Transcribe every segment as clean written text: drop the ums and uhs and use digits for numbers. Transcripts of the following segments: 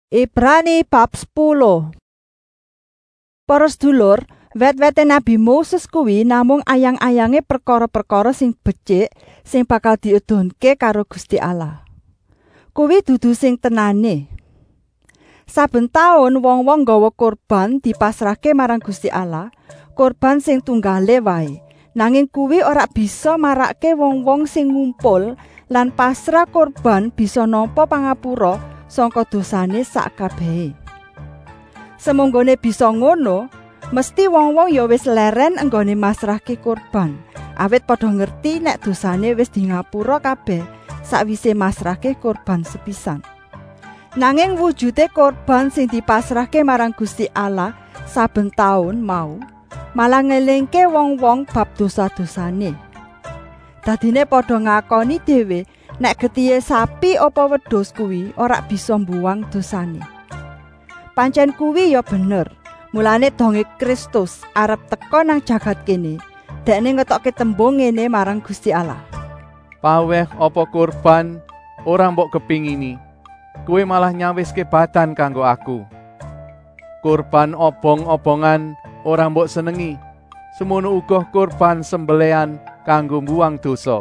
Ibrani bab 10. Para sedulur, wet-wete Nabi Moses kuwi namung ayang-ayange perkara-perkara sing becik sing bakal diudhunke karo Gusti Allah. Kuwi dudu sing tenane. Saben taun wong-wong nggawa kurban dipasrahke marang Gusti Allah, kurban sing tunggale wae. Nanging kuwi ora bisa marake wong-wong sing ngumpul lan pasrah kurban bisa nampa pangapura sangka dosane sak kabehe. Semonggone bisa ngono, mesti wong-wong ya wis leren enggone masrahke kurban. Awit padha ngerti nek dosane wis di ngapura kabeh sakwise masrahke kurban sepisan. Nanging wujude kurban sing dipasrahke marang Gusti Allah saben taun mau malah ngelingke wong-wong bab dosa-dosane. Dadine padha ngakoni dhewe nek getihe sapi apa wedhus kuwi ora bisa mbuwang dosane. Pancen kuwi ya bener. Mulane donge Kristus arep teka nang jagat kene, dekne ngetokke tembung ngene marang Gusti Allah. Paweh apa kurban ora mbok kepingini, kowe malah nyawiske badan kanggo aku. Kurban obong-obongan ora mbok senengi, semono uga kurban sembelihan kanggo mbuwang dosa.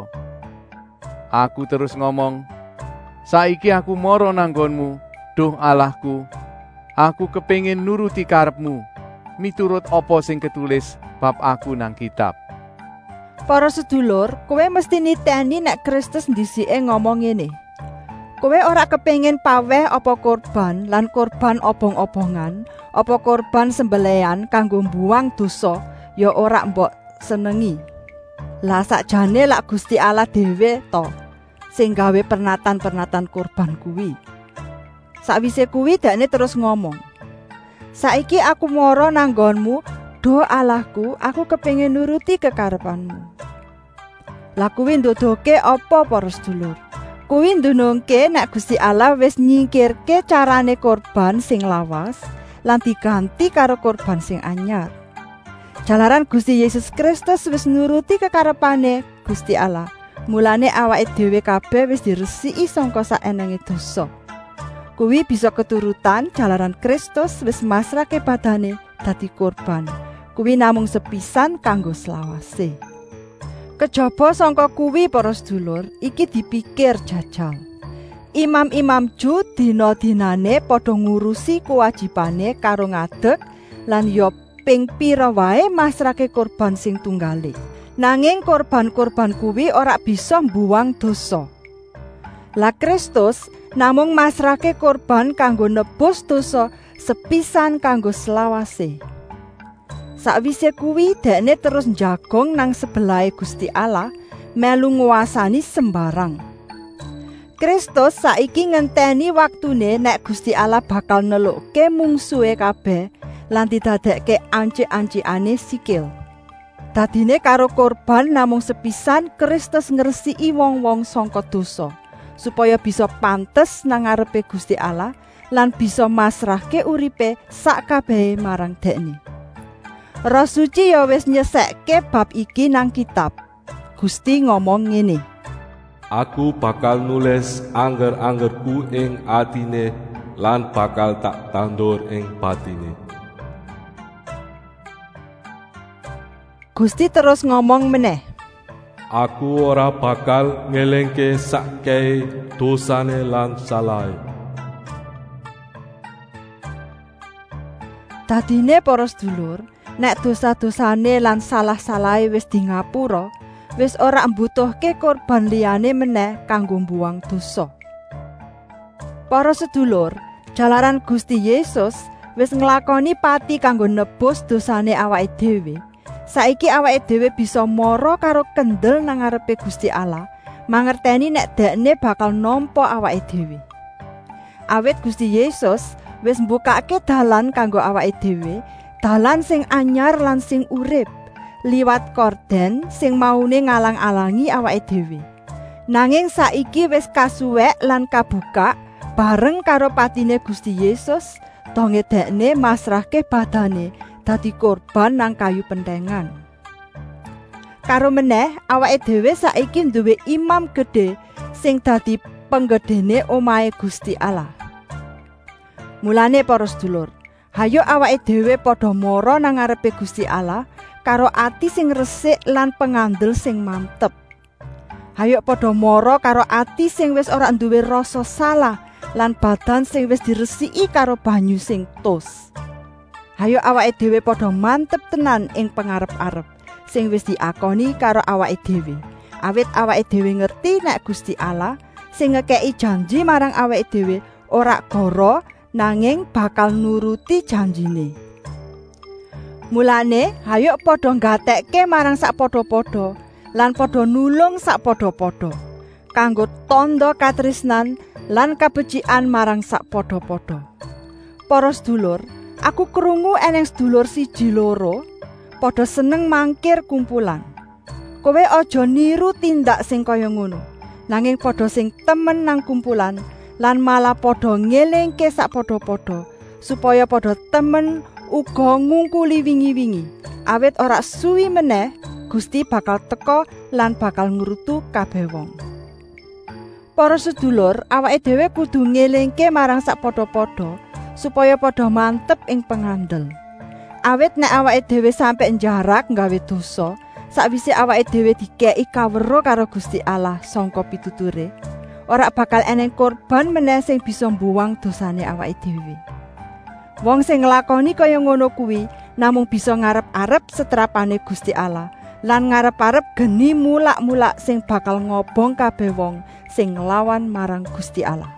Aku terus ngomong, saiki aku mara nanggonmu, duh Allahku. Aku kepengin nuruti karepmu, miturut apa sing ketulis bab aku nang kitab. Para sedulur, kowe mesti niteni nek Kristus ndisike ngomong ngene. Kowe ora kepengin paweh apa kurban lan kurban obong-obongan, apa kurban sembelihan kanggo mbuwang dosa, ya ora mbok senengi. Lah sakjane lak Gusti Allah dhewe to sing gawe pernatan-pernatan kurban kuwi. Sakwise kuwi dekne terus ngomong, saiki aku mara nanggonmu, duh Allahku, aku kepengin nuruti kekarepanmu. Lah kuwi nduduhke apa para sedulur? Kuwi ndunungke nek Gusti Allah wis nyingkirke carane kurban sing lawas lan diganti karo kurban sing anyar. Jalaran Gusti Yesus Kristus wis nuruti kekarepane Gusti Allah, mulane awake dhewe kabeh wis diresiki sangka saenenge dosa. Kuwi bisa keturutan jalaran Kristus wis masrahke badane dadi kurban. Kuwi namung sepisan kanggo selawase. Kejaba sangka kuwi para sedulur, iki dipikir jajal. Imam-imam Ju dina-dinane padha ngurusi kewajibane karo ngadeg lan ya ping pira wae masrahke kurban sing tunggale. Nanging kurban-kurban kuwi ora bisa mbuwang dosa. Lah Kristus namung masrahke kurban kanggo nebus dosa sepisan kanggo selawase. Sakwise kuwi dekne terus njagong nang sebelahe Gusti Allah melu nguwasani sembarang. Kristus saiki ngenteni waktune nek Gusti Allah bakal nelukke mungsuhe kabeh lan didadekke anci-ancikane sikil. Dadine karo kurban namung sepisan Kristus ngresiki wong-wong sangka dosa, supaya bisa pantes nang ngarepe Gusti Allah lan bisa masrahke uripe sak kabehe marang Dekne. Roh Suci ya wis nyesekke bab iki nang kitab. Gusti ngomong ngene, aku bakal nulis angger-anggerku ing atine lan bakal tak tandur ing batine. Gusti terus ngomong meneh, aku ora bakal ngelingke sakkei dosane lan salahe. Dadine para sedulur, nek dosa-dosane lan salah-salahe wis di ngapura, wis ora mbutuhke kurban liyane meneh kanggo mbuwang dosa. Para sedulur, jalaran Gusti Yesus wis nglakoni pati kanggo nebus dosane awake dhewe. Saiki awake dhewe bisa mara karo kendel nang ngarepe Gusti Allah, mangerteni nek Dekne bakal nampa awake dhewe. Awit Gusti Yesus wis mbukake dalan kanggo awake dhewe, dalan sing anyar lan sing urip, liwat korden sing maune ngalang-alangi awake dhewe. Nanging saiki wis kasuwek lan kabukak bareng karo patine Gusti Yesus, donge Dekne masrahke badane dadi kurban nang kayu pentengan. Karo meneh awake dhewe saiki duwe imam gedhe sing dadi penggedhene omahe Gusti Allah. Mulane para sedulur, hayo awake dhewe padha mara nang ngarepe Gusti Allah karo ati sing resik lan pengandel sing mantep. Hayo padha mara karo ati sing wis ora duwe rasa salah lan badan sing wis diresiki karo banyu sing tus. Hayo awake dhewe padha mantep tenan ing pangarep-arep sing wis diakoni karo awake dhewe. Awit awake dhewe ngerti nek Gusti Allah sing ngekeki janji marang awake dhewe ora goro nanging bakal nuruti janjine. Mulane hayo padha nggatekke marang sak padha-padha lan padha nulung sak padha-padha kanggo tandha katresnan lan kabecikan marang sak padha-padha. Para sedulur, aku krungu eneng sedulur siji loro padha seneng mangkir kumpulan. Kowe aja niru tindak sing kaya ngono, nanging padha sing temen nang kumpulan lan malah padha ngelingke sak padha-padha supaya padha temen uga ngungkuli wingi-wingi. Awit ora suwi meneh Gusti bakal teka lan bakal ngrutu kabeh wong. Para sedulur, awake dhewe kudu ngelingke marang sak padha-padha supaya padha mantep ing pengandel. Awit nek awake dhewe sampe njarak gawe dosa, sakwise awake dhewe dikeki kawero karo Gusti Allah sangka pituture, ora bakal eneng korban meneh sing bisa mbuwang dosane awake dhewe. Wong sing nglakoni kaya ngono kuwi namung bisa ngarep-arep setrapane Gusti Allah lan ngarep-arep geni mulak-mulak sing bakal ngobong kabeh wong sing nglawan marang Gusti Allah.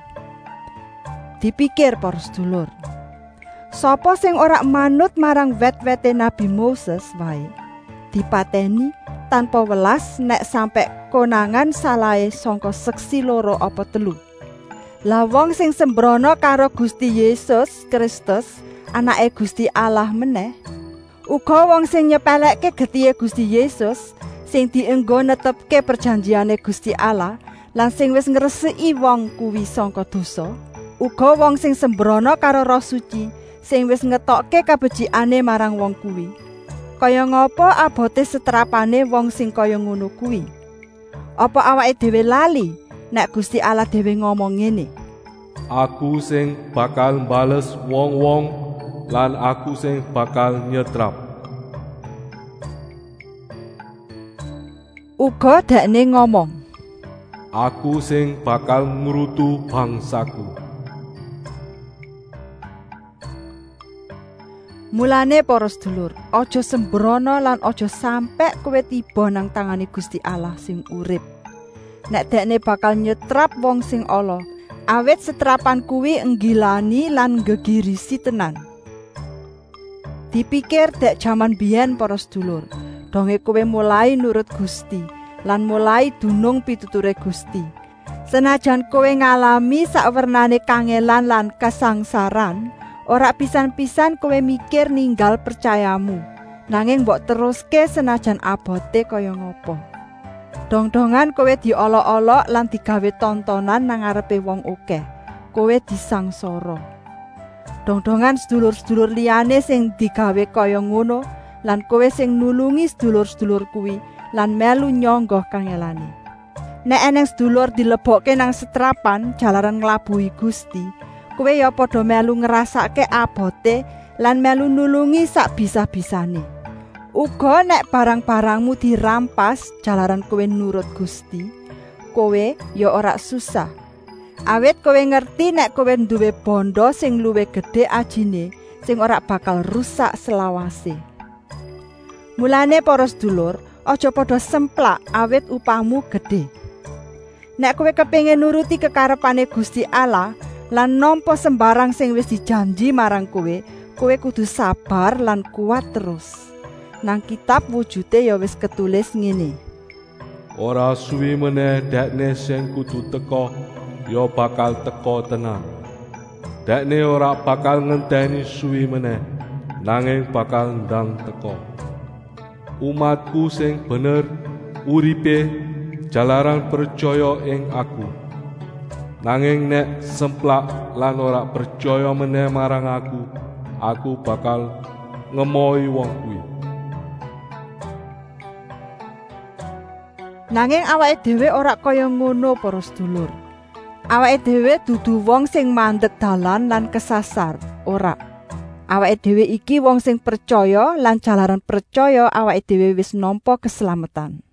Dipikir para sedulur, sapa sing ora manut marang wet-wete Nabi Moses wae dipateni tanpa welas nek sampe konangan salahe sangka seksi loro apa telu. Lah wong sing sembrono karo Gusti Yesus Kristus, anake Gusti Allah meneh, uga wong sing nyepelekke getihe Gusti Yesus sing dienggo netepke perjanjiane Gusti Allah lan sing wis ngresiki wong kuwi sangka dosa, uga wong sing sembrono karo Roh Suci sing wis ngetokke kabecikane marang wong kuwi. Kaya ngapa abote setrapane wong sing kaya ngono kuwi? Apa awake dhewe lali nek Gusti Allah dhewe ngomong ngene, Aku sing bakal mbales wong-wong lan aku sing bakal nyetrap. Uga dekne ngomong, Aku sing bakal ngrutu bangsaku. Mulane para sedulur, aja sembrono lan aja sampe kowe tiba nang tangane Gusti Allah sing urip. Nek dekne bakal nyetrap wong sing ala, awit setrapan kuwi enggilani lan gegirisi tenan. Dipikir dek jaman biyen para sedulur, donge kowe mulai nurut Gusti lan mulai dunung pituture Gusti. Senajan kowe ngalami sakwernane kangelan lan kasangsaran, ora pisan-pisan kowe mikir ninggal percayamu, nanging mbok teruske senajan abote kaya ngopo. Dong-dongan kowe diolok-olok lan digawe tontonan nang ngarepe wong akeh. Kowe disangsara. Dong-dongan sedulur-sedulur liyane sing digawe kaya ngono lan kowe sing nulungi sedulur-sedulur kuwi lan melu nyangga kangelane. Nek eneng sedulur dilebokke nang setrapan jalaran nglabuhi Gusti, kowe ya padha melu ngrasake abote lan melu nulungi sak bisa-bisane. Uga nek barang-barangmu dirampas jalaran kowe nurut Gusti, kowe ya ora susah. Awit kowe ngerti nek kowe duwe bondo sing luwih gedhe ajine sing ora bakal rusak selawase. Mulane para sedulur, aja padha semplak awit upahmu gedhe. Nek kowe kepengin nuruti kekarepane Gusti Allah lan nampa sembarang sing wis dijanji marang kowe, kowe kudu sabar lan kuat terus. Nang kitab wujude ya wis ketulis ngene. Ora suwi meneh dekne sing kudu teka ya bakal teka tenan. Dekne ora bakal ngenteni suwi meneh, nanging bakal ndang teka. Umatku sing bener uripe jalaran percaya ing aku. Nanging nek semplak lan ora percaya meneh marang aku bakal ngemohi wong kuwi. Nanging awake dhewe ora kaya ngono para sedulur. Awake dhewe dudu wong sing mandeg dalan lan kesasar, ora. Awake dhewe iki wong sing percaya lan jalaran percaya awake dhewe wis nampa keselamatan.